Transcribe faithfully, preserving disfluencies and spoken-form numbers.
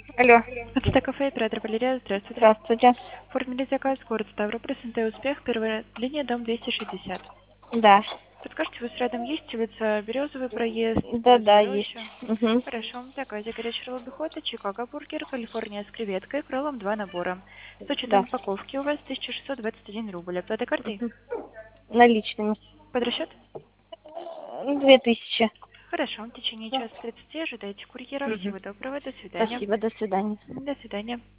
Алло. Это кафе, оператор Валерия, здравствуйте. Здравствуйте. Оформили заказ, город Ставрополь, СНТ «Успех», первая линия, дом двести шестьдесят. Да. Подскажите, у вас рядом есть улица Березовый проезд, Да-да, Березовая есть. роща? Угу. Хорошо, в заказе горячий ролл бихота, Чикаго бургер, Калифорния с креветкой, кролом два набора. С учетом Да. упаковки у вас тысяча шестьсот двадцать один рубль. Оплата картой? Мгм. Наличными. Под расчет? Э, Две тысячи. Хорошо, в течение Да. часа тридцати ожидайте курьера. Мгм. Всего доброго, до свидания. Спасибо, до свидания. До свидания.